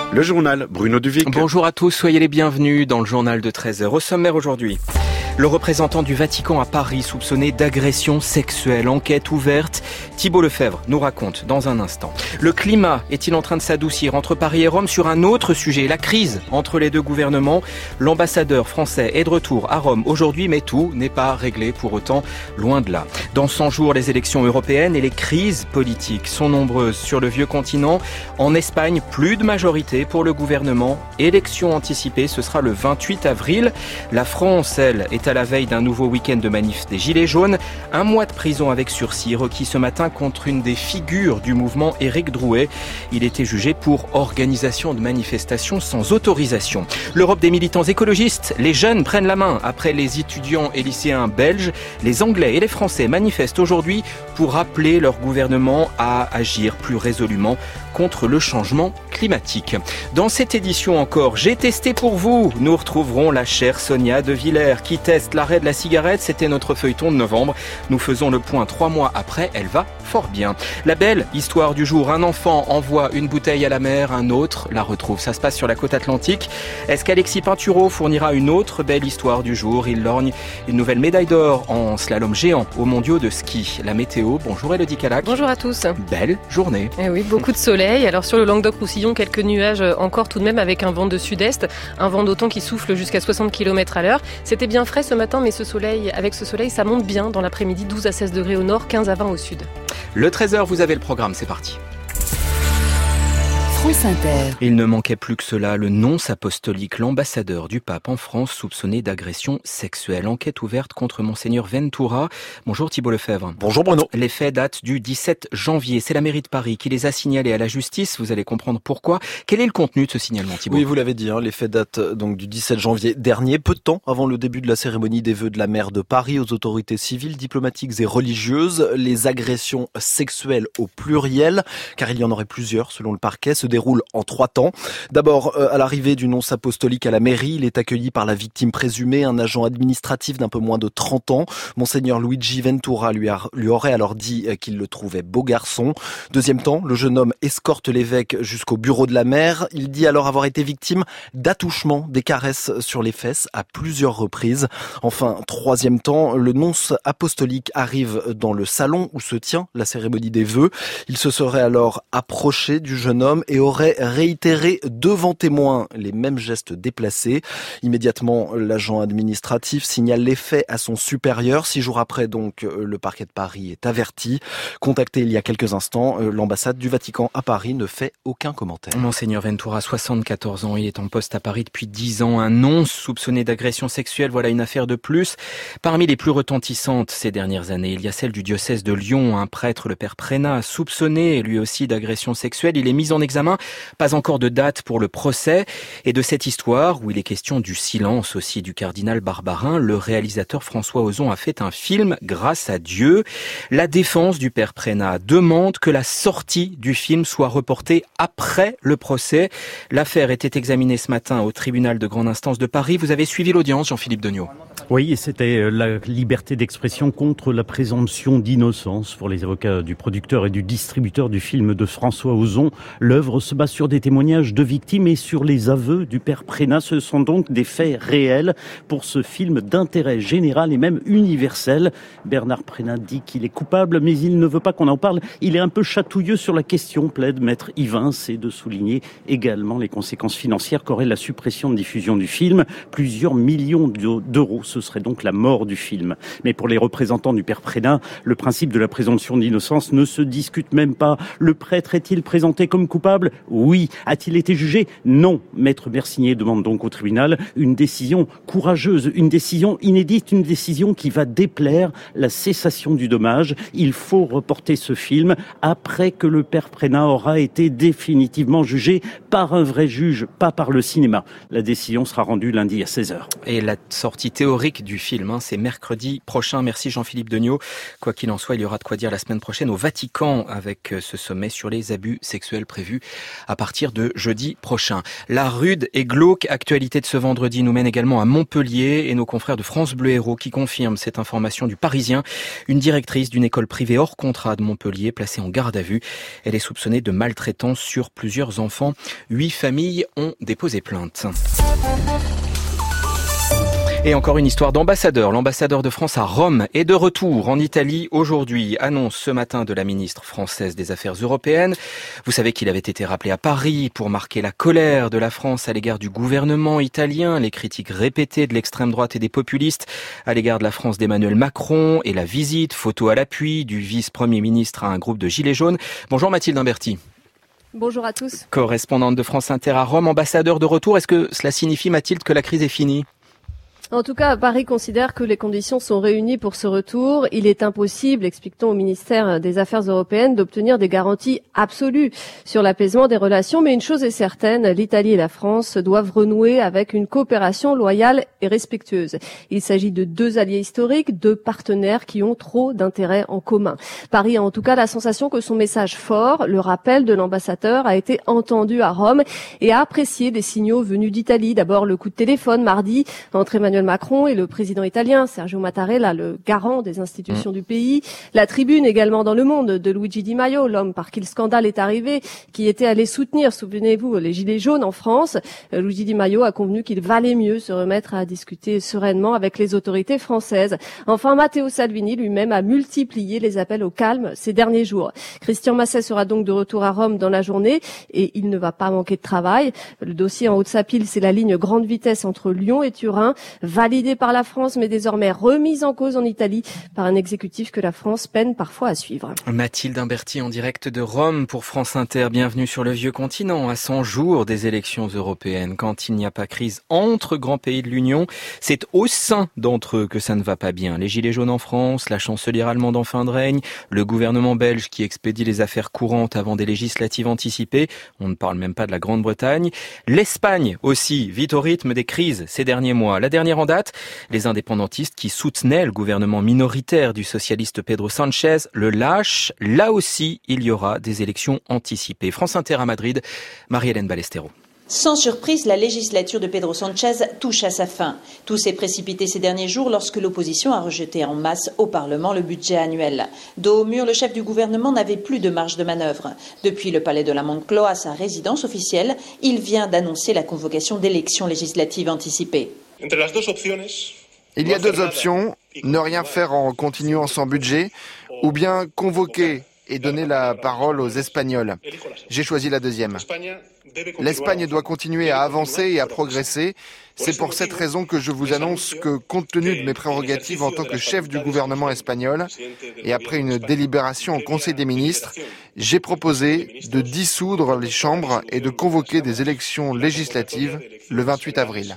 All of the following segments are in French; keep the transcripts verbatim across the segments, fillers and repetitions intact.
Le journal Bruno Duvic. Bonjour à tous, soyez les bienvenus dans le journal de treize heures. Au sommaire aujourd'hui. Le représentant du Vatican à Paris soupçonné d'agression sexuelle. Enquête ouverte. Thibault Lefebvre nous raconte dans un instant. Le climat est-il en train de s'adoucir entre Paris et Rome sur un autre sujet, la crise entre les deux gouvernements? L'ambassadeur français est de retour à Rome aujourd'hui, mais tout n'est pas réglé pour autant, loin de là. Dans cent jours, les élections européennes et les crises politiques sont nombreuses sur le vieux continent. En Espagne, plus de majorité pour le gouvernement. Élection anticipée, ce sera le vingt-huit avril. La France, elle, est à la veille d'un nouveau week-end de manif des Gilets jaunes. Un mois de prison avec sursis requis ce matin contre une des figures du mouvement, Éric Drouet. Il était jugé pour organisation de manifestations sans autorisation. L'Europe des militants écologistes, les jeunes prennent la main après les étudiants et lycéens belges. Les Anglais et les Français manifestent aujourd'hui pour appeler leur gouvernement à agir plus résolument contre le changement climatique. Dans cette édition encore, j'ai testé pour vous. Nous retrouverons la chère Sonia de Villers qui teste l'arrêt de la cigarette. C'était notre feuilleton de novembre. Nous faisons le point trois mois après. Elle va fort bien. La belle histoire du jour. Un enfant envoie une bouteille à la mer, un autre la retrouve. Ça se passe sur la côte atlantique. Est-ce qu'Alexis Pinturo fournira une autre belle histoire du jour? Il lorgne une nouvelle médaille d'or en slalom géant aux mondiaux de ski. La météo. Bonjour Elodie Calac. Bonjour à tous. Belle journée. Eh oui, beaucoup de soleil. Alors sur le Languedoc-Roussillon, quelques nuages encore tout de même avec un vent de sud-est. Un vent d'automne qui souffle jusqu'à soixante kilomètres à l'heure. C'était bien frais ce matin, mais ce soleil, avec ce soleil, ça monte bien dans l'après-midi. douze à seize degrés au nord, quinze à vingt au sud. Le treize heures, vous avez le programme, c'est parti. France Inter. Il ne manquait plus que cela, le nonce apostolique, l'ambassadeur du pape en France, soupçonné d'agression sexuelle. Enquête ouverte contre Monseigneur Ventura. Bonjour Thibault Lefebvre. Bonjour Bruno. Les faits datent du dix-sept janvier. C'est la mairie de Paris qui les a signalés à la justice. Vous allez comprendre pourquoi. Quel est le contenu de ce signalement, Thibault? Oui, vous l'avez dit, hein, les faits datent donc du dix-sept janvier dernier, peu de temps avant le début de la cérémonie des vœux de la maire de Paris aux autorités civiles, diplomatiques et religieuses. Les agressions sexuelles au pluriel, car il y en aurait plusieurs selon le parquet, se déroule en trois temps. D'abord, euh, à l'arrivée du nonce apostolique à la mairie, il est accueilli par la victime présumée, un agent administratif d'un peu moins de trente ans. Monseigneur Luigi Ventura lui, a, lui aurait alors dit qu'il le trouvait beau garçon. Deuxième temps, le jeune homme escorte l'évêque jusqu'au bureau de la maire. Il dit alors avoir été victime d'attouchements, des caresses sur les fesses à plusieurs reprises. Enfin, troisième temps, le nonce apostolique arrive dans le salon où se tient la cérémonie des vœux. Il se serait alors approché du jeune homme et aurait réitéré devant témoins les mêmes gestes déplacés. Immédiatement, l'agent administratif signale les faits à son supérieur. Six jours après, donc, le parquet de Paris est averti. Contacté il y a quelques instants, l'ambassade du Vatican à Paris ne fait aucun commentaire. Monseigneur Ventura, soixante-quatorze ans, il est en poste à Paris depuis dix ans. Un nonce soupçonné d'agression sexuelle, voilà une affaire de plus. Parmi les plus retentissantes ces dernières années, il y a celle du diocèse de Lyon. Un prêtre, le père Prénat, soupçonné lui aussi d'agression sexuelle. Il est mis en examen. Pas encore de date pour le procès. Et de cette histoire, où il est question du silence aussi du cardinal Barbarin, le réalisateur François Ozon a fait un film grâce à Dieu. La défense du père Prénat demande que la sortie du film soit reportée après le procès. L'affaire était examinée ce matin au tribunal de grande instance de Paris. Vous avez suivi l'audience, Jean-Philippe Degnaud. Oui, et c'était la liberté d'expression contre la présomption d'innocence pour les avocats du producteur et du distributeur du film de François Ozon. L'œuvre se base sur des témoignages de victimes et sur les aveux du père Prénat. Ce sont donc des faits réels pour ce film d'intérêt général et même universel. Bernard Prénat dit qu'il est coupable, mais il ne veut pas qu'on en parle. Il est un peu chatouilleux sur la question, plaide maître Yvain, c'est de souligner également les conséquences financières qu'aurait la suppression de diffusion du film. Plusieurs millions d'euros, ce serait donc la mort du film. Mais pour les représentants du père Prénat, le principe de la présomption d'innocence ne se discute même pas. Le prêtre est-il présenté comme coupable? Oui. A-t-il été jugé? Non. Maître Bersigné demande donc au tribunal une décision courageuse, une décision inédite, une décision qui va déplaire la cessation du dommage. Il faut reporter ce film après que le père Prénat aura été définitivement jugé par un vrai juge, pas par le cinéma. La décision sera rendue lundi à seize heures. Et la sortie théorique du film, hein, c'est mercredi prochain. Merci Jean-Philippe Degnaud. Quoi qu'il en soit, il y aura de quoi dire la semaine prochaine au Vatican avec ce sommet sur les abus sexuels prévus à partir de jeudi prochain. La rude et glauque actualité de ce vendredi nous mène également à Montpellier et nos confrères de France Bleu Héros qui confirment cette information du Parisien. Une directrice d'une école privée hors contrat de Montpellier placée en garde à vue. Elle est soupçonnée de maltraitance sur plusieurs enfants. Huit familles ont déposé plainte. Et encore une histoire d'ambassadeur. L'ambassadeur de France à Rome est de retour en Italie aujourd'hui. Annonce ce matin de la ministre française des Affaires européennes. Vous savez qu'il avait été rappelé à Paris pour marquer la colère de la France à l'égard du gouvernement italien, les critiques répétées de l'extrême droite et des populistes à l'égard de la France d'Emmanuel Macron et la visite, photo à l'appui, du vice-premier ministre à un groupe de gilets jaunes. Bonjour Mathilde Imberti. Bonjour à tous. Correspondante de France Inter à Rome, ambassadeur de retour. Est-ce que cela signifie, Mathilde, que la crise est finie ? En tout cas, Paris considère que les conditions sont réunies pour ce retour. Il est impossible, explique-t-on au ministère des Affaires européennes, d'obtenir des garanties absolues sur l'apaisement des relations. Mais une chose est certaine, l'Italie et la France doivent renouer avec une coopération loyale et respectueuse. Il s'agit de deux alliés historiques, deux partenaires qui ont trop d'intérêts en commun. Paris a en tout cas la sensation que son message fort, le rappel de l'ambassadeur, a été entendu à Rome et a apprécié des signaux venus d'Italie. D'abord, le coup de téléphone mardi entre Emmanuel Macron et le président italien Sergio Mattarella, le garant des institutions mmh. du pays. La tribune également dans Le Monde de Luigi Di Maio, l'homme par qui le scandale est arrivé, qui était allé soutenir, souvenez-vous, les gilets jaunes en France. Luigi Di Maio a convenu qu'il valait mieux se remettre à discuter sereinement avec les autorités françaises. Enfin, Matteo Salvini lui-même a multiplié les appels au calme ces derniers jours. Christian Masset sera donc de retour à Rome dans la journée et il ne va pas manquer de travail. Le dossier en haut de sa pile, c'est la ligne grande vitesse entre Lyon et Turin, validée par la France, mais désormais remise en cause en Italie par un exécutif que la France peine parfois à suivre. Mathilde Imberti en direct de Rome pour France Inter. Bienvenue sur le vieux continent, à cent jours des élections européennes. Quand il n'y a pas crise entre grands pays de l'Union, c'est au sein d'entre eux que ça ne va pas bien. Les gilets jaunes en France, la chancelière allemande en fin de règne, le gouvernement belge qui expédie les affaires courantes avant des législatives anticipées. On ne parle même pas de la Grande-Bretagne. L'Espagne aussi, vite au rythme des crises ces derniers mois. La dernière en date, les indépendantistes qui soutenaient le gouvernement minoritaire du socialiste Pedro Sánchez le lâchent. Là aussi, il y aura des élections anticipées. France Inter à Madrid, Marie-Hélène Ballesteros. Sans surprise, la législature de Pedro Sánchez touche à sa fin. Tout s'est précipité ces derniers jours lorsque l'opposition a rejeté en masse au Parlement le budget annuel. Dos au mur, le chef du gouvernement n'avait plus de marge de manœuvre. Depuis le palais de la Moncloa, sa résidence officielle, il vient d'annoncer la convocation d'élections législatives anticipées. Il y a deux options, ne rien faire en continuant sans budget, ou bien convoquer et donner la parole aux Espagnols. J'ai choisi la deuxième. L'Espagne doit continuer à avancer et à progresser. C'est pour cette raison que je vous annonce que, compte tenu de mes prérogatives en tant que chef du gouvernement espagnol, et après une délibération au Conseil des ministres, j'ai proposé de dissoudre les chambres et de convoquer des élections législatives le vingt-huit avril.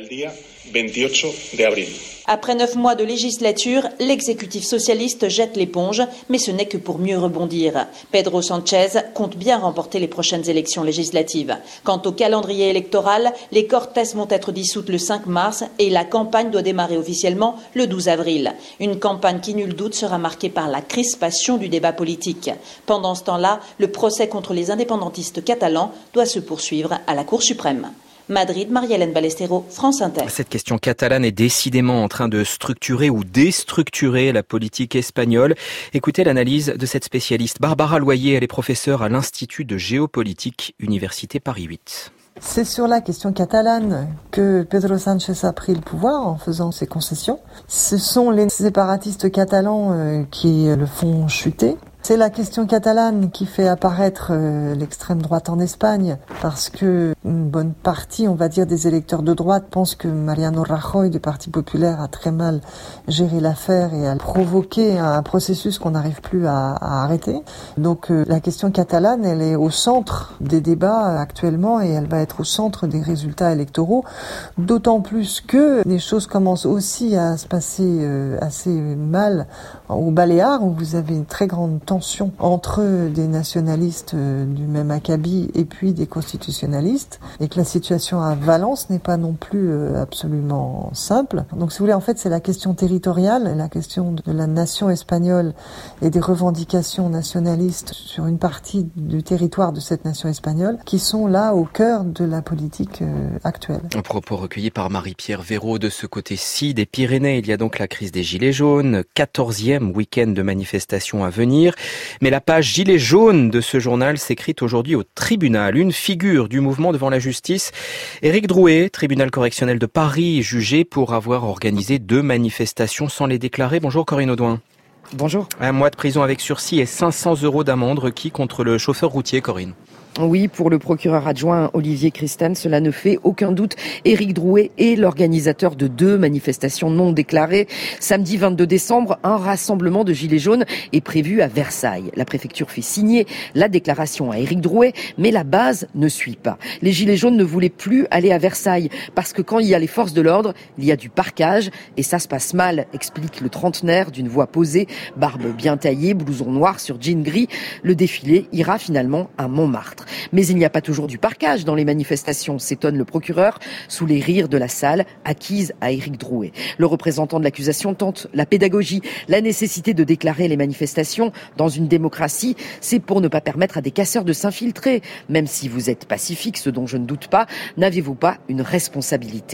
Après neuf mois de législature, l'exécutif socialiste jette l'éponge, mais ce n'est que pour mieux rebondir. Pedro Sánchez compte bien remporter les prochaines élections législatives. Quant au calendrier électoral, les Cortes vont être dissoutes le cinq mars et la campagne doit démarrer officiellement le douze avril. Une campagne qui, nul doute, sera marquée par la crispation du débat politique. Pendant ce temps-là, le procès contre les indépendantistes catalans doit se poursuivre à la Cour suprême. Madrid, Marie-Hélène Ballesteros, France Inter. Cette question catalane est décidément en train de structurer ou déstructurer la politique espagnole. Écoutez l'analyse de cette spécialiste. Barbara Loyer, elle est professeure à l'Institut de géopolitique, Université Paris huit. C'est sur la question catalane que Pedro Sánchez a pris le pouvoir en faisant ses concessions. Ce sont les séparatistes catalans qui le font chuter. C'est la question catalane qui fait apparaître euh, l'extrême droite en Espagne, parce que une bonne partie, on va dire, des électeurs de droite pensent que Mariano Rajoy du Parti populaire a très mal géré l'affaire et a provoqué un processus qu'on n'arrive plus à, à arrêter. Donc euh, la question catalane, elle est au centre des débats actuellement et elle va être au centre des résultats électoraux, d'autant plus que les choses commencent aussi à se passer euh, assez mal aux Baléares, où vous avez une très grande tendance tensions entre des nationalistes du même acabit et puis des constitutionnalistes, et que la situation à Valence n'est pas non plus absolument simple. Donc si vous voulez, en fait, c'est la question territoriale, la question de la nation espagnole et des revendications nationalistes sur une partie du territoire de cette nation espagnole qui sont là au cœur de la politique actuelle. Un propos recueilli par Marie-Pierre Véraud. De ce côté-ci des Pyrénées, il y a donc la crise des Gilets jaunes, quatorzième week-end de manifestation à venir. Mais la page Gilets jaunes de ce journal s'écrit aujourd'hui au tribunal. Une figure du mouvement devant la justice, Éric Drouet, tribunal correctionnel de Paris, jugé pour avoir organisé deux manifestations sans les déclarer. Bonjour Corinne Audouin. Bonjour. Un mois de prison avec sursis et cinq cents euros d'amende requis contre le chauffeur routier, Corinne. Oui, pour le procureur adjoint Olivier Christan, cela ne fait aucun doute. Éric Drouet est l'organisateur de deux manifestations non déclarées. Samedi vingt-deux décembre, un rassemblement de gilets jaunes est prévu à Versailles. La préfecture fait signer la déclaration à Éric Drouet, mais la base ne suit pas. Les gilets jaunes ne voulaient plus aller à Versailles parce que quand il y a les forces de l'ordre, il y a du parquage et ça se passe mal, explique le trentenaire d'une voix posée, barbe bien taillée, blouson noir sur jean gris. Le défilé ira finalement à Montmartre. Mais il n'y a pas toujours du parquage dans les manifestations, s'étonne le procureur, sous les rires de la salle, acquise à Éric Drouet. Le représentant de l'accusation tente la pédagogie, la nécessité de déclarer les manifestations dans une démocratie, c'est pour ne pas permettre à des casseurs de s'infiltrer. Même si vous êtes pacifique, ce dont je ne doute pas, n'avez-vous pas une responsabilité ?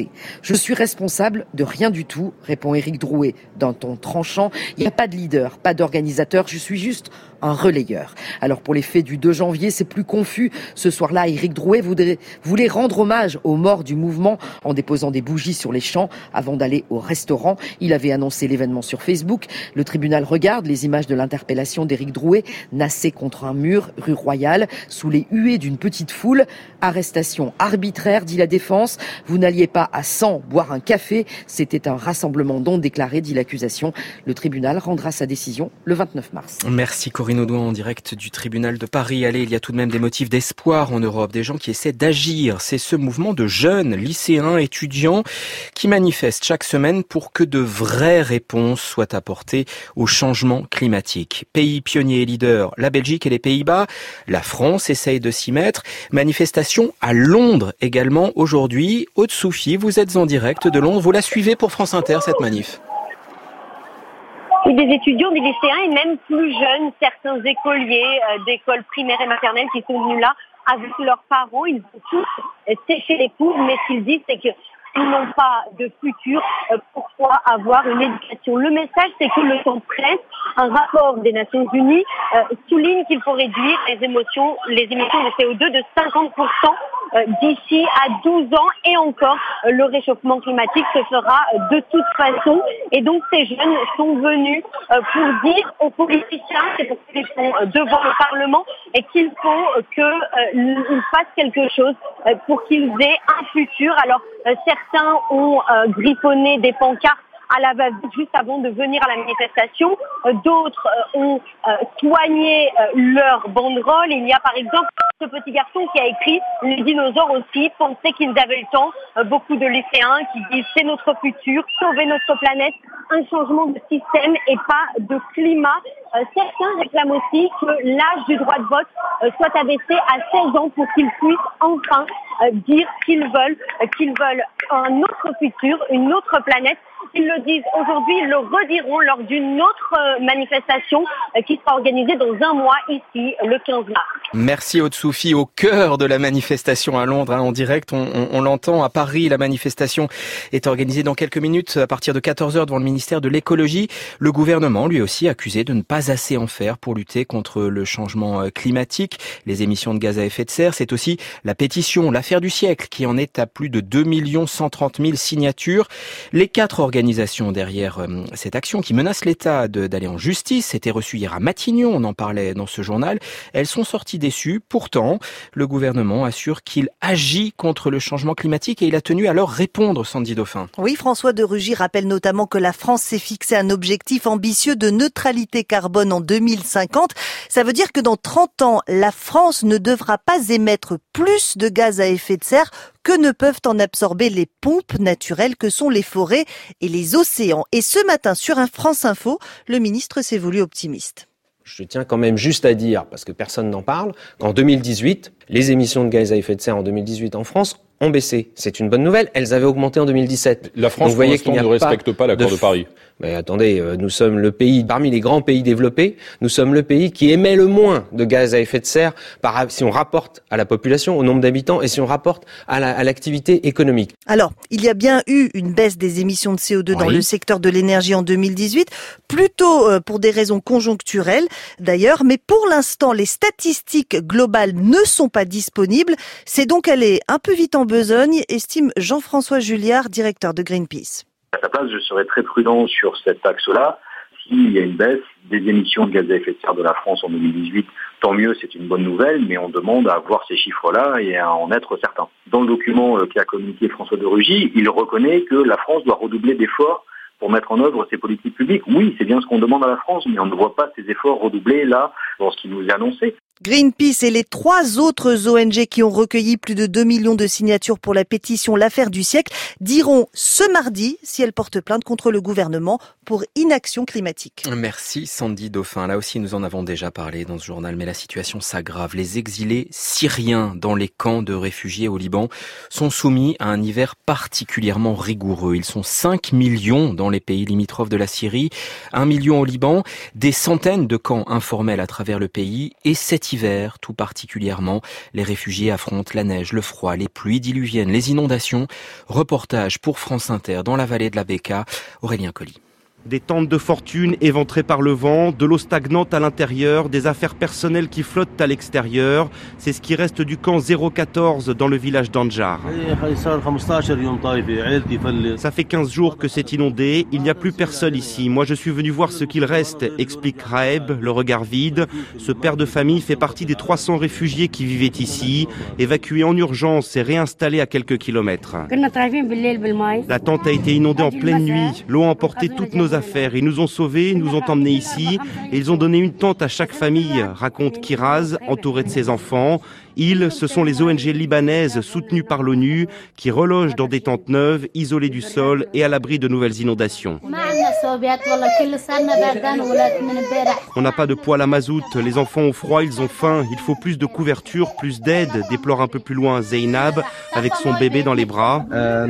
Je suis responsable de rien du tout, répond Éric Drouet d'un ton tranchant. Il n'y a pas de leader, pas d'organisateur, je suis juste un relayeur. Alors pour les faits du deux janvier, c'est plus confus. Ce soir-là, Éric Drouet voudrait, voulait rendre hommage aux morts du mouvement en déposant des bougies sur les champs avant d'aller au restaurant. Il avait annoncé l'événement sur Facebook. Le tribunal regarde les images de l'interpellation d'Éric Drouet, nassé contre un mur, rue Royale, sous les huées d'une petite foule. Arrestation arbitraire, dit la défense. Vous n'alliez pas à cent boire un café. C'était un rassemblement non déclaré, dit l'accusation. Le tribunal rendra sa décision le vingt-neuf mars. Merci Corinne Audouin en direct du tribunal de Paris. Allez, il y a tout de même des motifs d'espoir en Europe, des gens qui essaient d'agir. C'est ce mouvement de jeunes, lycéens, étudiants qui manifestent chaque semaine pour que de vraies réponses soient apportées au changement climatique. Pays pionniers et leaders, la Belgique et les Pays-Bas, la France essaye de s'y mettre. Manifestation à Londres également aujourd'hui. Aude Soufi, vous êtes en direct de Londres, vous la suivez pour France Inter cette manif. Oui, des étudiants, des lycéens et même plus jeunes, certains écoliers euh, d'écoles primaires et maternelles qui sont venus là avec leurs parents. Ils ont tous séché les cours, mais ce qu'ils disent, c'est qu'ils n'ont pas de futur. Euh, pourquoi avoir une éducation ? Le message, c'est que le temps presse. Un rapport des Nations Unies euh, souligne qu'il faut réduire les émotions, les émissions de C O deux de cinquante pour cent euh, d'ici à douze ans. Et encore, euh, le réchauffement climatique se fera euh, de toute façon. Et donc, ces jeunes sont venus euh, pour dire aux politiciens, c'est pour qu'ils sont euh, devant le Parlement, et qu'il faut euh, qu'ils euh, fassent quelque chose euh, pour qu'ils aient un futur. Alors, euh, certains ont euh, griffonné des pancartes à la va-vite juste avant de venir à la manifestation. Euh, d'autres euh, ont euh, soigné euh, leur banderole. Il y a par exemple ce petit garçon qui a écrit « Les dinosaures aussi pensaient qu'ils avaient le temps euh, ». Beaucoup de lycéens qui disent « C'est notre futur, sauver notre planète, un changement de système et pas de climat ». Euh, certains réclament aussi que l'âge du droit de vote euh, soit abaissé à seize ans pour qu'ils puissent enfin euh, dire qu'ils veulent, euh, qu'ils veulent un autre futur, une autre planète. Ils le disent aujourd'hui, ils le rediront lors d'une autre euh, manifestation euh, qui sera organisée dans un mois ici, le quinze mars. Merci Aude Soufi, au cœur de la manifestation à Londres, hein, en direct, on, on, on l'entend. À Paris, la manifestation est organisée dans quelques minutes à partir de quatorze heures devant le ministère de l'écologie. Le gouvernement, lui aussi, accusé de ne pas assez en faire pour lutter contre le changement climatique, les émissions de gaz à effet de serre. C'est aussi la pétition, l'affaire du siècle, qui en est à plus de deux millions cent trente mille signatures. Les quatre organisations derrière euh, cette action qui menace l'État de, d'aller en justice étaient reçues hier à Matignon, on en parlait dans ce journal. Elles sont sorties déçues. Pourtant, le gouvernement assure qu'il agit contre le changement climatique et il a tenu à leur répondre, Sandy Dauphin. Oui, François de Rugy rappelle notamment que la France s'est fixé un objectif ambitieux de neutralité carbone en deux mille cinquante. Ça veut dire que dans trente ans, la France ne devra pas émettre plus de gaz à effet de serre que ne peuvent en absorber les pompes naturelles que sont les forêts et les océans. Et ce matin, sur un France Info, le ministre s'est voulu optimiste. Je tiens quand même juste à dire, parce que personne n'en parle, qu'en deux mille dix-huit, les émissions de gaz à effet de serre en deux mille dix-huit en France ont baissé. C'est une bonne nouvelle. Elles avaient augmenté en deux mille dix-sept. La France, Donc, vous voyez pour l'instant, qu'il n'y a ne respecte pas, pas l'accord de, de Paris. Mais attendez, euh, nous sommes le pays, parmi les grands pays développés, nous sommes le pays qui émet le moins de gaz à effet de serre par, si on rapporte à la population, au nombre d'habitants et si on rapporte à, la, à l'activité économique. Alors, il y a bien eu une baisse des émissions de C O deux oui. dans le secteur de l'énergie en deux mille dix-huit, plutôt euh, pour des raisons conjoncturelles d'ailleurs, mais pour l'instant, les statistiques globales ne sont pas disponibles. C'est donc aller un peu vite en besogne, estime Jean-François Julliard, directeur de Greenpeace. À sa place, je serais très prudent sur cet axe-là. S'il y a une baisse des émissions de gaz à effet de serre de la France en deux mille dix-huit, tant mieux, c'est une bonne nouvelle, mais on demande à voir ces chiffres-là et à en être certain. Dans le document qu'a communiqué François de Rugy, il reconnaît que la France doit redoubler d'efforts pour mettre en œuvre ses politiques publiques. Oui, c'est bien ce qu'on demande à la France, mais on ne voit pas ces efforts redoublés là dans ce qui nous est annoncé. Greenpeace et les trois autres O N G qui ont recueilli plus de deux millions de signatures pour la pétition L'affaire du siècle diront ce mardi si elles portent plainte contre le gouvernement pour inaction climatique. Merci Sandy Dauphin. Là aussi, nous en avons déjà parlé dans ce journal, mais la situation s'aggrave. Les exilés syriens dans les camps de réfugiés au Liban sont soumis à un hiver particulièrement rigoureux. Ils sont cinq millions dans les pays limitrophes de la Syrie, un million au Liban, des centaines de camps informels à travers le pays et cet hiver, tout particulièrement, les réfugiés affrontent la neige, le froid, les pluies diluviennes, les inondations. Reportage pour France Inter dans la vallée de la Bekaa, Aurélien Colli. Des tentes de fortune éventrées par le vent, de l'eau stagnante à l'intérieur, des affaires personnelles qui flottent à l'extérieur. C'est ce qui reste du camp zéro quatorze dans le village d'Anjar. Ça fait quinze jours que c'est inondé, il n'y a plus personne ici. Moi je suis venu voir ce qu'il reste, explique Raeb, le regard vide. Ce père de famille fait partie des trois cents réfugiés qui vivaient ici, évacués en urgence et réinstallés à quelques kilomètres. La tente a été inondée en pleine nuit, l'eau a emporté toutes nos affaires. Ils nous ont sauvés, nous ont emmenés ici et ils ont donné une tente à chaque famille, raconte Kiraz, entouré de ses enfants. Ils, ce sont les O N G libanaises soutenues par l'ONU qui relogent dans des tentes neuves, isolées du sol et à l'abri de nouvelles inondations. On n'a pas de poêle à mazout, les enfants ont froid, ils ont faim, il faut plus de couverture, plus d'aide, déplore un peu plus loin Zeynab avec son bébé dans les bras.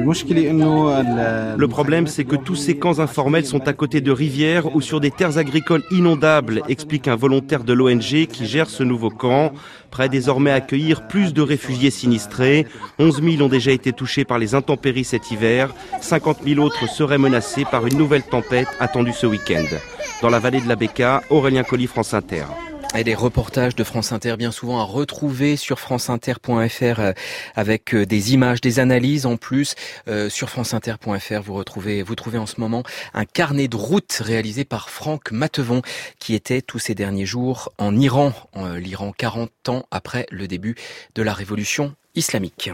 Le problème, c'est que tous ces camps informels sont à côté de rivières ou sur des terres agricoles inondables, explique un volontaire de l'O N G qui gère ce nouveau camp. Prêt désormais à accueillir plus de réfugiés sinistrés. onze mille ont déjà été touchés par les intempéries cet hiver. cinquante mille autres seraient menacés par une nouvelle tempête attendue ce week-end. Dans la vallée de la Bekaa, Aurélien Colli, France Inter. Et des reportages de France Inter bien souvent à retrouver sur franceinter point f r avec des images, des analyses en plus. Euh, sur franceinter point f r, vous retrouvez, vous trouvez en ce moment un carnet de route réalisé par Franck Matevon qui était tous ces derniers jours en Iran, en, l'Iran quarante ans après le début de la révolution islamique.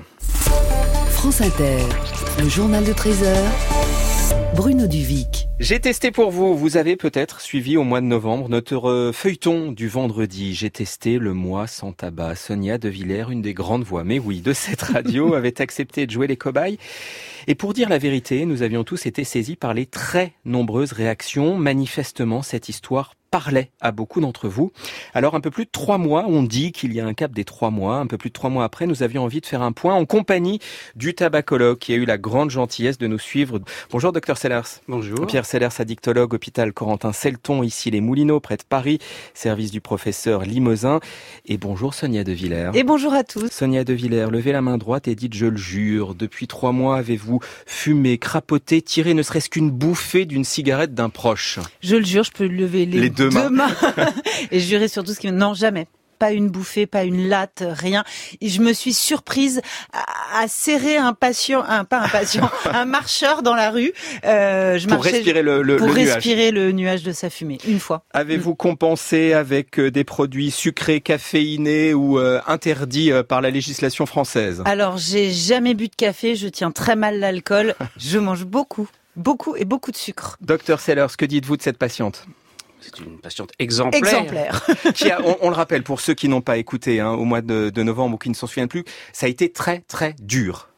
France Inter, le journal de treize heures. Bruno Duvic. J'ai testé pour vous, vous avez peut-être suivi au mois de novembre notre feuilleton du vendredi. J'ai testé le mois sans tabac. Sonia De Villers, une des grandes voix, mais oui, de cette radio, avait accepté de jouer les cobayes. Et pour dire la vérité, nous avions tous été saisis par les très nombreuses réactions. Manifestement, cette histoire parlait à beaucoup d'entre vous. Alors, un peu plus de trois mois, on dit qu'il y a un cap des trois mois. Un peu plus de trois mois après, nous avions envie de faire un point en compagnie du tabacologue qui a eu la grande gentillesse de nous suivre. Bonjour, docteur Sellers. Bonjour. Pierre Sellers, addictologue, hôpital Corentin-Selton, ici les Moulineaux, près de Paris, service du professeur Limousin. Et bonjour, Sonia De Villers. Et bonjour à tous. Sonia De Villers, levez la main droite et dites « je le jure ». Depuis trois mois, avez-vous fumé, crapoté, tiré ne serait-ce qu'une bouffée d'une cigarette d'un proche? Je le jure, je peux lever les, les deux, deux mains, mains et jurer sur tout ce qui me... Non, jamais. Pas une bouffée, pas une latte, rien. Et je me suis surprise à, à serrer un patient, un pas un patient, un marcheur dans la rue. Euh, je pour marchais, respirer le, le, pour le respirer nuage. le nuage de sa fumée, une fois. Avez-vous mmh. compensé avec des produits sucrés, caféinés ou euh, interdits euh, par la législation française? Alors, j'ai jamais bu de café, je tiens très mal l'alcool. Je mange beaucoup, beaucoup et beaucoup de sucre. Docteur Sellers, que dites-vous de cette patiente? C'est une patiente exemplaire. Exemplaire. qui a, on, on le rappelle, pour ceux qui n'ont pas écouté hein, au mois de, de novembre ou qui ne s'en souviennent plus, ça a été très très dur.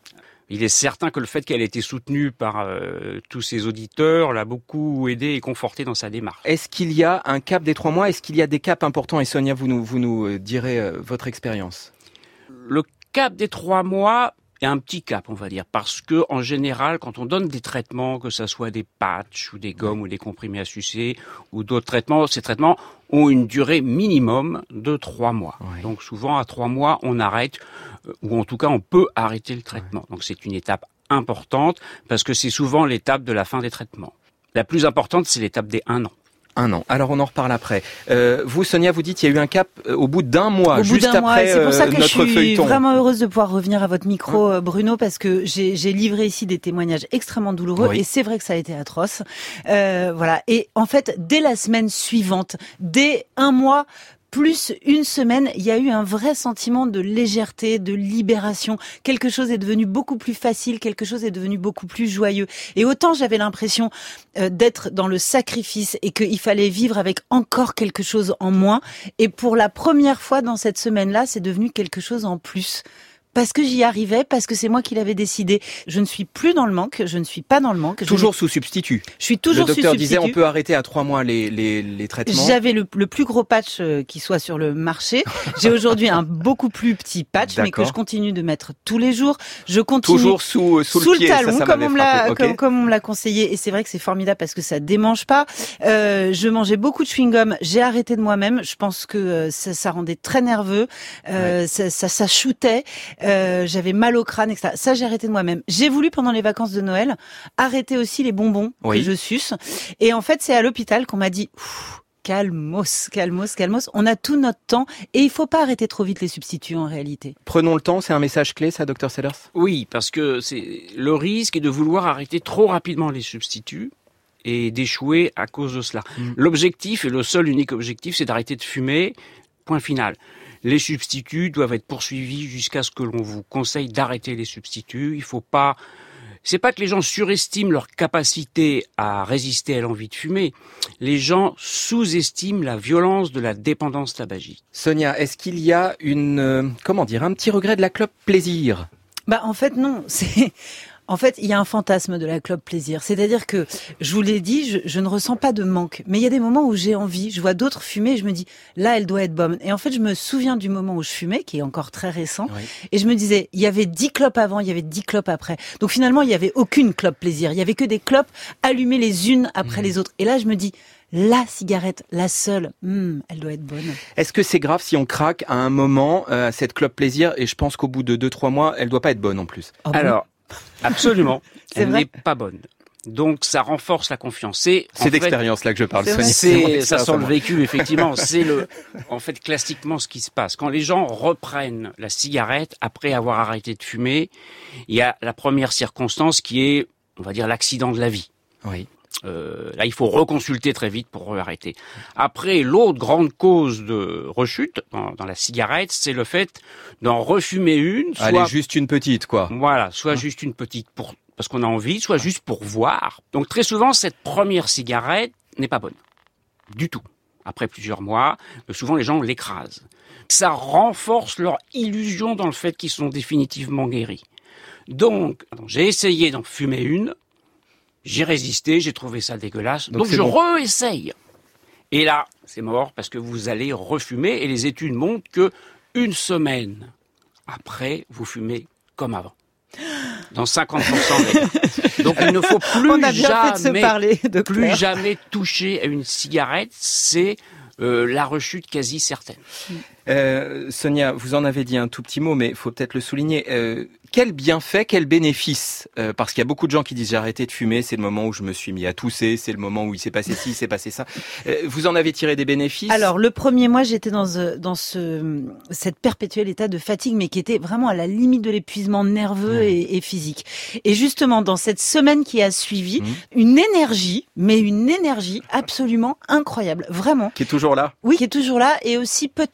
Il est certain que le fait qu'elle ait été soutenue par euh, tous ses auditeurs l'a beaucoup aidé et conforté dans sa démarche. Est-ce qu'il y a un cap des trois mois? Est-ce qu'il y a des caps importants? Et Sonia, vous nous, vous nous direz euh, votre expérience. Le cap des trois mois est un petit cap, on va dire, parce que en général, quand on donne des traitements, que ça soit des patchs ou des gommes ou des comprimés à sucer ou d'autres traitements, ces traitements ont une durée minimum de trois mois. Ouais. Donc souvent, à trois mois, on arrête, ou en tout cas, on peut arrêter le traitement. Ouais. Donc c'est une étape importante, parce que c'est souvent l'étape de la fin des traitements. La plus importante, c'est l'étape des un an. Un an. Alors on en reparle après. Euh, vous, Sonia, vous dites qu'il y a eu un cap euh, au bout d'un mois, au juste bout d'un après mois. C'est pour ça que euh, notre je suis feuilleton. Vraiment heureuse de pouvoir revenir à votre micro, hein Bruno, parce que j'ai, j'ai livré ici des témoignages extrêmement douloureux, oui. Et c'est vrai que ça a été atroce. Euh, voilà. Et en fait, dès la semaine suivante, dès un mois. Plus une semaine, il y a eu un vrai sentiment de légèreté, de libération. Quelque chose est devenu beaucoup plus facile, quelque chose est devenu beaucoup plus joyeux. Et autant j'avais l'impression euh, d'être dans le sacrifice et qu'il fallait vivre avec encore quelque chose en moins. Et pour la première fois dans cette semaine-là, c'est devenu quelque chose en plus. Parce que j'y arrivais, parce que c'est moi qui l'avais décidé. Je ne suis plus dans le manque, je ne suis pas dans le manque. Toujours sous substitut. Je suis toujours sous substitut. Le docteur disait on peut arrêter à trois mois les, les, les traitements. J'avais le, le plus gros patch euh, qui soit sur le marché. J'ai aujourd'hui un beaucoup plus petit patch, D'accord. mais que je continue de mettre tous les jours. Je continue toujours sous, sous, sous le, pied, le talon, ça, ça comme, on me l'a, okay. comme, comme on me l'a conseillé. Et c'est vrai que c'est formidable parce que ça démange pas. Euh, je mangeais beaucoup de chewing-gum. J'ai arrêté de moi-même. Je pense que euh, ça, ça rendait très nerveux. Euh, ouais. Ça, ça, ça shootait. Euh, j'avais mal au crâne, et cetera. Ça, j'ai arrêté de moi-même. J'ai voulu, pendant les vacances de Noël, arrêter aussi les bonbons oui. que je suce. Et en fait, c'est à l'hôpital qu'on m'a dit « calmos, calmos, calmos, on a tout notre temps et il faut pas arrêter trop vite les substituts en réalité. » Prenons le temps, c'est un message clé, ça, docteur Sellers? Oui, parce que c'est le risque est de vouloir arrêter trop rapidement les substituts et d'échouer à cause de cela. Mmh. L'objectif, et le seul unique objectif, c'est d'arrêter de fumer, point final. Les substituts doivent être poursuivis jusqu'à ce que l'on vous conseille d'arrêter les substituts. Il faut pas, c'est pas que les gens surestiment leur capacité à résister à l'envie de fumer. Les gens sous-estiment la violence de la dépendance tabagique. Sonia, est-ce qu'il y a une, euh, comment dire, un petit regret de la clope plaisir? Bah, en fait, non. C'est, En fait, il y a un fantasme de la clope plaisir. C'est-à-dire que, je vous l'ai dit, je, je ne ressens pas de manque. Mais il y a des moments où j'ai envie, je vois d'autres fumer et je me dis, là, elle doit être bonne. Et en fait, je me souviens du moment où je fumais, qui est encore très récent. Oui. Et je me disais, il y avait dix clopes avant, il y avait dix clopes après. Donc finalement, il n'y avait aucune clope plaisir. Il y avait que des clopes allumées les unes après mmh. les autres. Et là, je me dis, la cigarette, la seule, hmm, elle doit être bonne. Est-ce que c'est grave si on craque à un moment euh, cette clope plaisir? Et je pense qu'au bout de deux trois mois, elle doit pas être bonne en plus. Oh, Alors, absolument, elle n'est pas bonne. Donc ça renforce la confiance. C'est, c'est d'expérience là que je parle. C'est, Sonia. c'est ça sent le vécu effectivement. C'est le, en fait classiquement ce qui se passe quand les gens reprennent la cigarette après avoir arrêté de fumer. Il y a la première circonstance qui est, on va dire, l'accident de la vie. Oui. Euh, là, il faut reconsulter très vite pour arrêter. Après, l'autre grande cause de rechute dans, dans la cigarette, c'est le fait d'en refumer une. Soit, Allez, juste une petite, quoi. Voilà, soit hein. juste une petite pour parce qu'on a envie, soit juste pour voir. Donc très souvent, cette première cigarette n'est pas bonne du tout. Après plusieurs mois, souvent les gens l'écrasent. Ça renforce leur illusion dans le fait qu'ils sont définitivement guéris. Donc, j'ai essayé d'en fumer une. J'ai résisté, j'ai trouvé ça dégueulasse, donc, donc je bon. re-essaye. Et là, c'est mort parce que vous allez refumer et les études montrent que une semaine après, vous fumez comme avant. Dans cinquante pour cent des cas. Donc il ne faut plus On a bien jamais, fait de se parler, plus jamais toucher à une cigarette, c'est euh, la rechute quasi certaine. Euh, Sonia, vous en avez dit un tout petit mot, mais il faut peut-être le souligner. Euh, quel bienfait, quel bénéfice euh, Parce qu'il y a beaucoup de gens qui disent j'ai arrêté de fumer, c'est le moment où je me suis mis à tousser, c'est le moment où il s'est passé ci, il s'est passé ça. Euh, vous en avez tiré des bénéfices? Alors le premier mois, j'étais dans ce, dans ce cette perpétuel état de fatigue, mais qui était vraiment à la limite de l'épuisement nerveux mmh. et, et physique. Et justement, dans cette semaine qui a suivi, mmh. une énergie, mais une énergie absolument incroyable, vraiment. Qui est toujours là? Oui, qui est toujours là, et aussi peut-être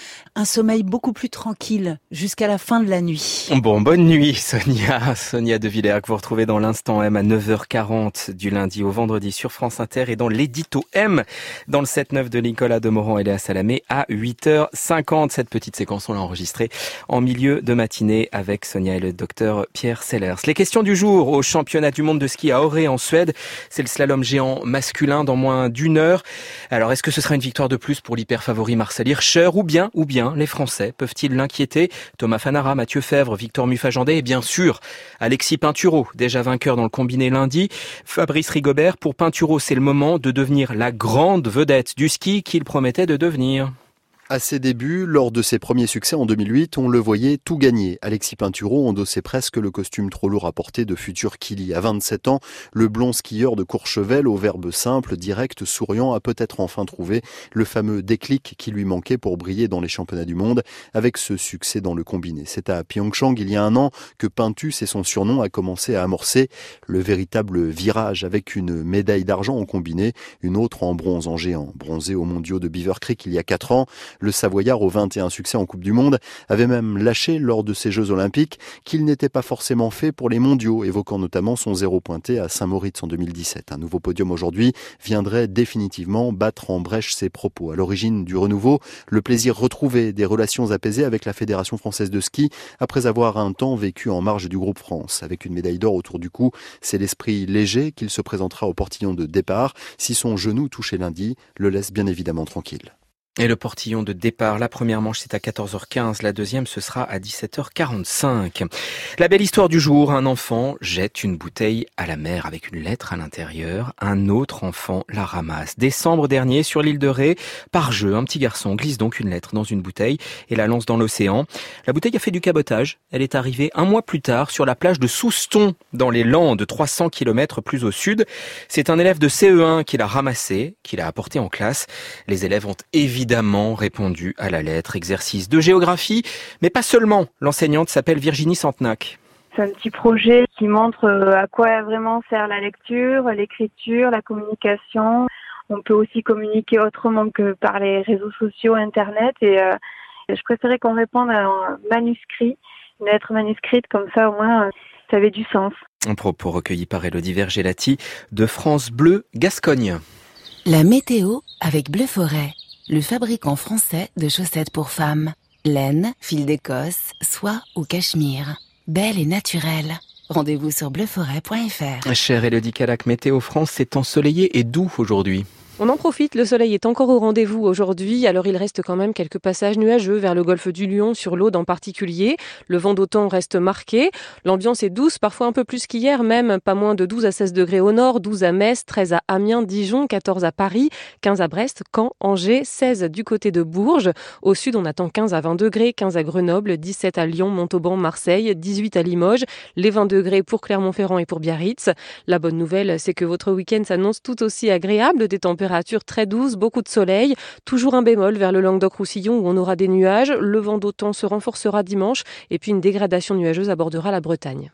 un sommeil beaucoup plus tranquille jusqu'à la fin de la nuit. Bon, bonne nuit Sonia. Sonia De Villers que vous retrouvez dans l'Instant M à neuf heures quarante du lundi au vendredi sur France Inter et dans l'édito M dans le sept neuf de Nicolas Demorand et Léa Salamé à huit heures cinquante. Cette petite séquence, on l'a enregistrée en milieu de matinée avec Sonia et le docteur Pierre Sellers. Les questions du jour au championnat du monde de ski à Åre en Suède. C'est le slalom géant masculin dans moins d'une heure. Alors, est-ce que ce sera une victoire de plus pour l'hyper favori Marcel Hirscher ou bien, ou bien les Français peuvent-ils l'inquiéter? Thomas Fanara, Mathieu Fèvre, Victor Muffagendé et bien sûr Alexis Pinturo, déjà vainqueur dans le combiné lundi. Fabrice Rigobert, pour Pinturo, c'est le moment de devenir la grande vedette du ski qu'il promettait de devenir. À ses débuts, lors de ses premiers succès en deux mille huit, on le voyait tout gagner. Alexis Pinturo endossait presque le costume trop lourd à porter de futur Kili. À vingt-sept ans, le blond skieur de Courchevel, au verbe simple, direct, souriant, a peut-être enfin trouvé le fameux déclic qui lui manquait pour briller dans les championnats du monde avec ce succès dans le combiné. C'est à Pyeongchang, il y a un an, que Pintus et son surnom a commencé à amorcer le véritable virage avec une médaille d'argent en combiné, une autre en bronze en géant. Bronzé aux mondiaux de Beaver Creek il y a quatre ans, le Savoyard, aux vingt et un succès en Coupe du Monde, avait même lâché lors de ces Jeux Olympiques qu'il n'était pas forcément fait pour les mondiaux, évoquant notamment son zéro pointé à Saint-Moritz en deux mille dix-sept. Un nouveau podium aujourd'hui viendrait définitivement battre en brèche ses propos. À l'origine du renouveau, le plaisir retrouvé des relations apaisées avec la Fédération française de ski, après avoir un temps vécu en marge du groupe France. Avec une médaille d'or autour du cou, c'est l'esprit léger qu'il se présentera au portillon de départ, si son genou touché lundi le laisse bien évidemment tranquille. Et le portillon de départ, la première manche c'est à quatorze heures quinze, la deuxième ce sera à dix-sept heures quarante-cinq. La belle histoire du jour, un enfant jette une bouteille à la mer avec une lettre à l'intérieur, un autre enfant la ramasse. Décembre dernier, sur l'île de Ré, par jeu, un petit garçon glisse donc une lettre dans une bouteille et la lance dans l'océan. La bouteille a fait du cabotage, elle est arrivée un mois plus tard sur la plage de Souston, dans les Landes, trois cents kilomètres plus au sud. C'est un élève de C E un qui l'a ramassée, qui l'a apportée en classe. Les élèves ont évidemment évidemment répondu à la lettre. Exercice de géographie, mais pas seulement. L'enseignante s'appelle Virginie Santenac. C'est un petit projet qui montre à quoi vraiment sert la lecture, l'écriture, la communication. On peut aussi communiquer autrement que par les réseaux sociaux, Internet. Et euh, je préférais qu'on réponde à un manuscrit, une lettre manuscrite, comme ça au moins ça avait du sens. Un propos recueilli par Élodie Vergelati de France Bleu Gascogne. La météo avec Bleu Forêt, le fabricant français de chaussettes pour femmes. Laine, fil d'Écosse, soie ou cachemire. Belle et naturelle. Rendez-vous sur bleu forêt point f r. Chère Élodie Calac, Météo France, c'est ensoleillé et doux aujourd'hui. On en profite, le soleil est encore au rendez-vous aujourd'hui, alors il reste quand même quelques passages nuageux vers le golfe du Lion, sur l'Aude en particulier. Le vent d'automne reste marqué. L'ambiance est douce, parfois un peu plus qu'hier même, pas moins de douze à seize degrés au nord, douze à Metz, treize à Amiens, Dijon, quatorze à Paris, quinze à Brest, Caen, Angers, seize du côté de Bourges. Au sud, on attend quinze à vingt degrés, quinze à Grenoble, dix-sept à Lyon, Montauban, Marseille, dix-huit à Limoges, les vingt degrés pour Clermont-Ferrand et pour Biarritz. La bonne nouvelle, c'est que votre week-end s'annonce tout aussi agréable, des températures très douces, beaucoup de soleil, toujours un bémol vers le Languedoc-Roussillon où on aura des nuages, le vent d'automne se renforcera dimanche et puis une dégradation nuageuse abordera la Bretagne.